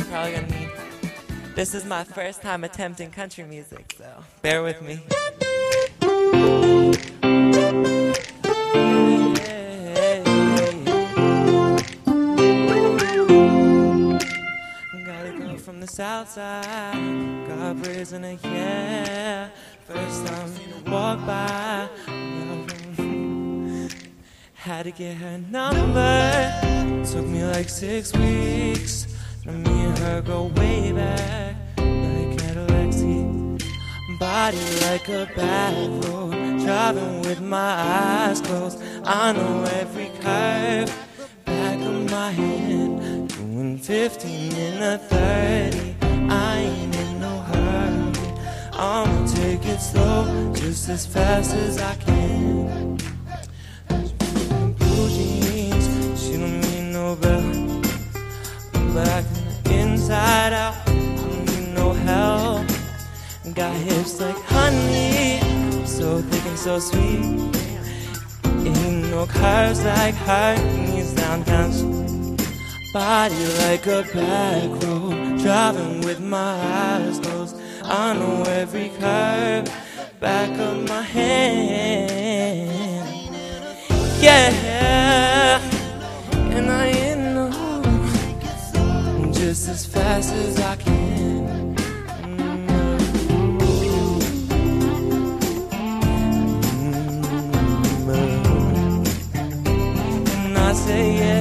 probably gonna need. This is my first time attempting country music, so bear with me. Got a girl from the south side, got braids in her hair. First time seen her walk by, had to get her number. Took me like 6 weeks. Now me and her go way back, like Cadillacs. Body like a back road, driving with my eyes closed. I know every curve, back of my hand. Doing 15 in a 30. I ain't in no hurry. I'ma take it slow, just as fast as I can. Blue jeans, she don't mean no better. Black from the inside out, I don't need no help. Got hips like honey, so thick and so sweet. Ain't no curves like her, knees down, down. Body like a back road, driving with my eyes closed. I know every curve, back of my hand. Yeah, and I ain't no, just as fast as I can. And I say yeah.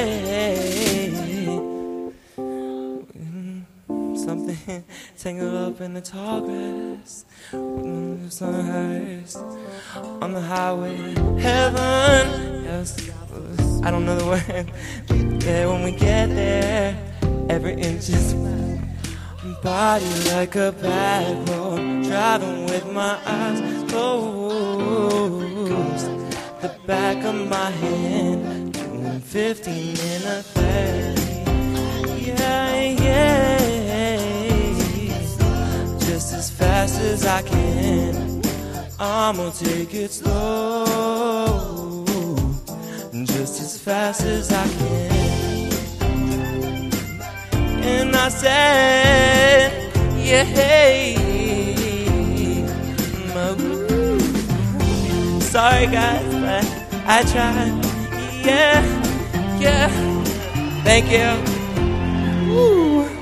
Something tangled up in the tall grass, lips unrehearsed on the highway to heaven. Yes, I don't know the word, but yeah, when we get there, every inch is body like a back road, driving with my eyes closed. The back of my hand, doing 15 in a 30. Yeah, yeah. Just as fast as I can, I'ma take it slow, just as fast as I can. And I said, yeah, sorry guys, but I tried. Yeah, yeah, thank you. Ooh.